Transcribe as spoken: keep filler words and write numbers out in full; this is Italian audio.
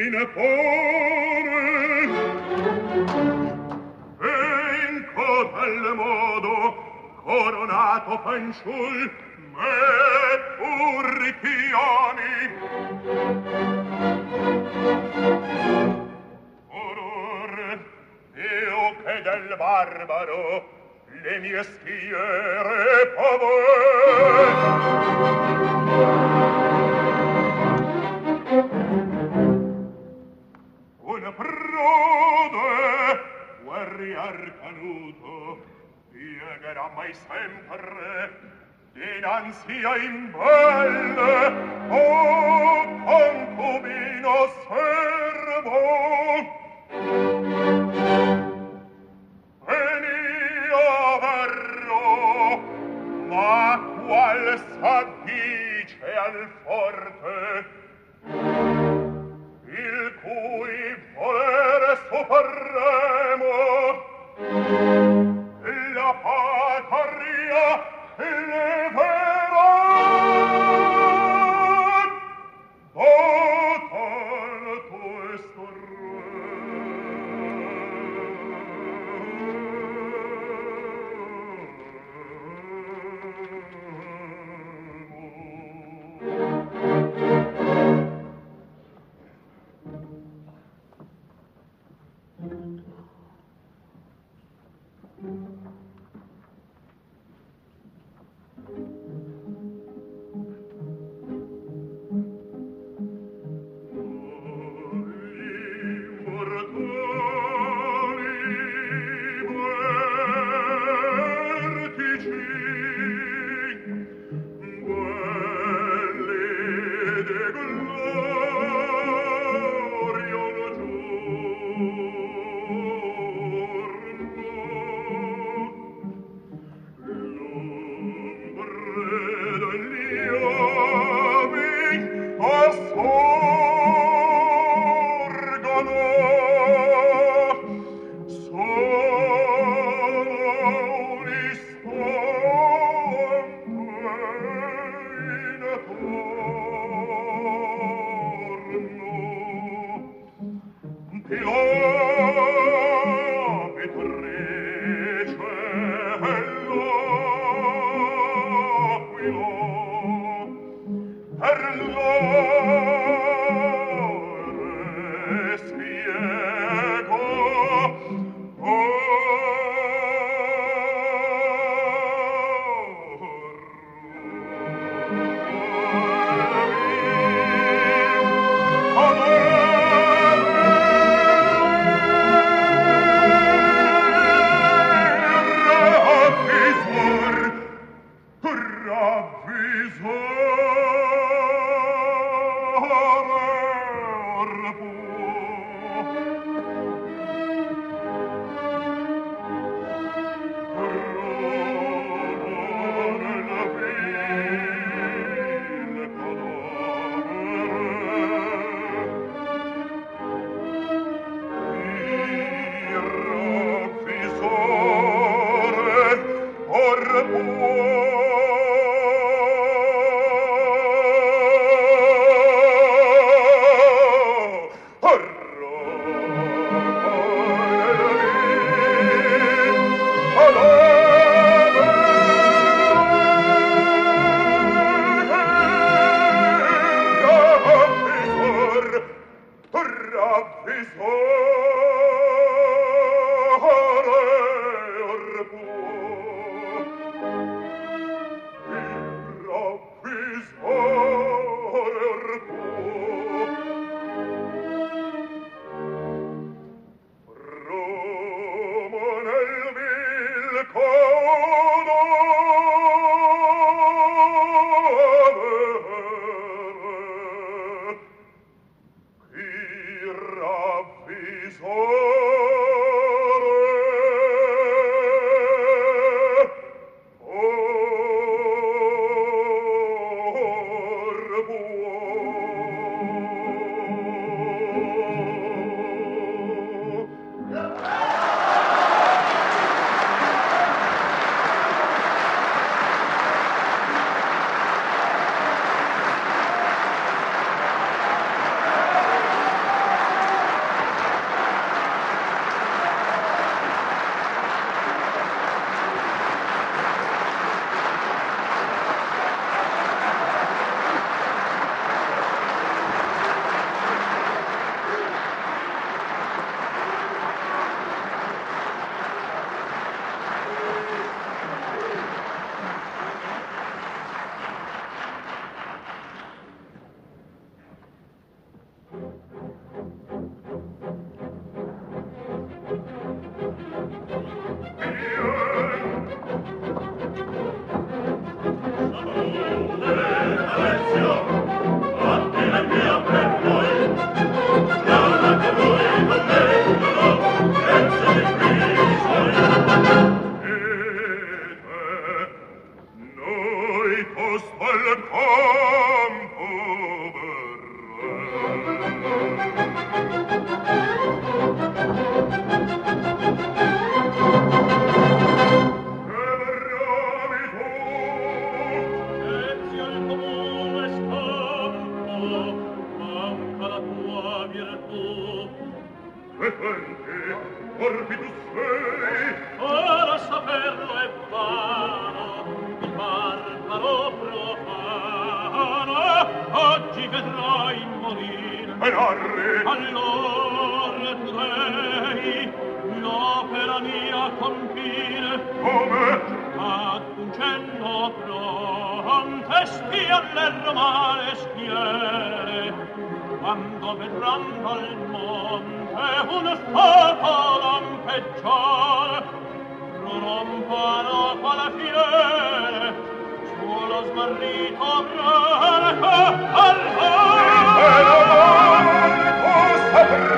ne pone e in cotal modo coronato fanciul me urchioni oror io che del barbaro le mie schiere pavor un prode guerrier canuto piegherà mai sempre dinanzi a imbelle o concubino servo venio verrò ma qual s'addice al forte il cui volere supremo la patria leverà total questo so manca la tua virtù. Credente, orbi tu sei. Ora saperlo è vano, il barbaro profano, oggi vedrai morire. E narri. Allora tu devi l'opera mia compire. Come? Ad un cenno pronte spia le romane schiere, quando vedran dal monte un fuoco lampeggiare, rompano quale fiere sullo smarrito greco al E la mano saprà